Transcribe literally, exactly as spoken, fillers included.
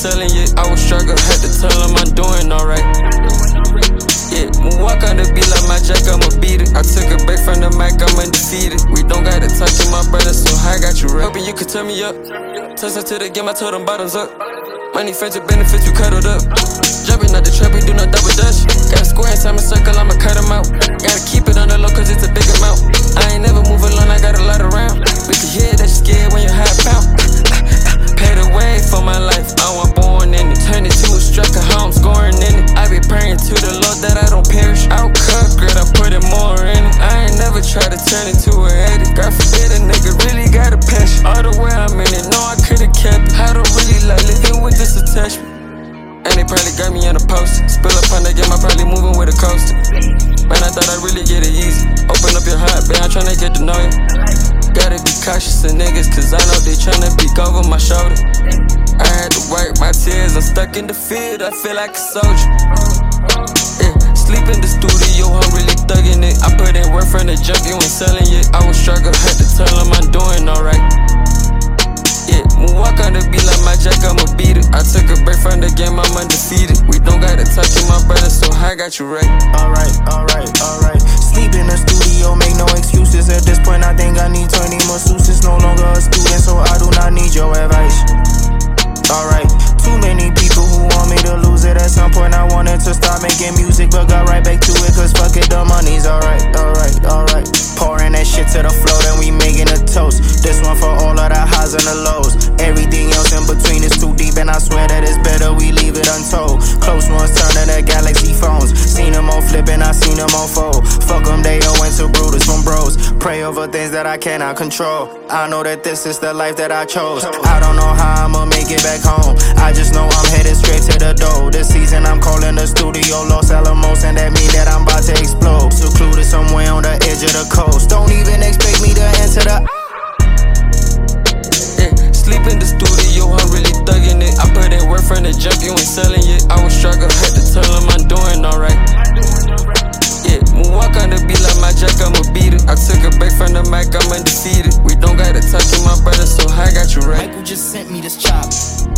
selling it. I was struggling, had to tell him I'm doing alright. Yeah, moonwalk on the beat like my jack, I'ma beat it. I took a break from the mic, I'm undefeated. We don't gotta talk to my brother, so I got you right. Hoping you could turn me up. Touch to the game, I told them bottoms up. Money, friends, with benefits, we cuddled up. Jumping out the trap, we do no double dutch. Got a square inside my circle, I'ma cut them out. Gotta keep it on the low, cause it's a big amount. I ain't never move alone, I got a lot around. We can hear that you scared when you high pound. Paid away for my life, I was born in it. Turn it to a striker, how I'm scoring in it. I be praying to the Lord that I don't perish. Out cut, grit, I put it more in it. I ain't never tried to turn it to a edit. God forbid a nigga really got a passion. All the way I'm in it, no, I could've kept it. I don't really like living with this attachment. And they probably got me on the post. Spill up on the game, I probably moving with a coaster. Man, I thought I'd really get it easy. Open up your heart, babe, I'm tryna get to know you. Gotta be cautious of niggas, cause I know they tryna peek over my shoulder. I had to wipe my tears, I'm stuck in the field, I feel like a soldier. Yeah, sleep in the studio, I'm really thugging it. I put in work from the jump, you ain't selling it. I was struggling, had to tell him I'm doing alright. Yeah, moonwalk on the beat like my jack, I'ma beat it. I took a break from the game, I'm undefeated. We don't gotta talk to my brother, so I got you right. Alright, alright, alright. Sleep in the studio, make no excuses. At this point, I think I need twenty masseuses. No longer a student, so I do not need your advice. Alright, too many people who want me to lose it. At some point, I wanted to stop making music, but got right back to it, cause fuck it, the money's alright, alright, alright. Pouring that shit to the floor, then we making a toast. This one for all of the highs and the lows. Everything else in between is too deep, and I swear that it's better we leave it untold. Close ones turning to Galaxy phones. Seen them all flipping, I seen them all fold. Fuck them, they all went to Brutus from bros. Pray over things that I cannot control. I know that this is the life that I chose. I don't know how I'ma make it back home. I just know I'm headed straight to the door. This season I'm calling the studio Los Alamos, and that mean that I'm about to explode. Secluded somewhere on the edge of the coast. Don't even expect me to enter the Yeah, sleep in the studio, I'm really thugging it. I put in work from the jump, you ain't selling it. I was struggling, had to tell him I'm doing alright. Yeah, moonwalk on the beat like my jack, I'ma beat it. I took a break from the mic, I'm undefeated. We don't gotta talk to my brother, so I got you right. Michael just sent me this chop.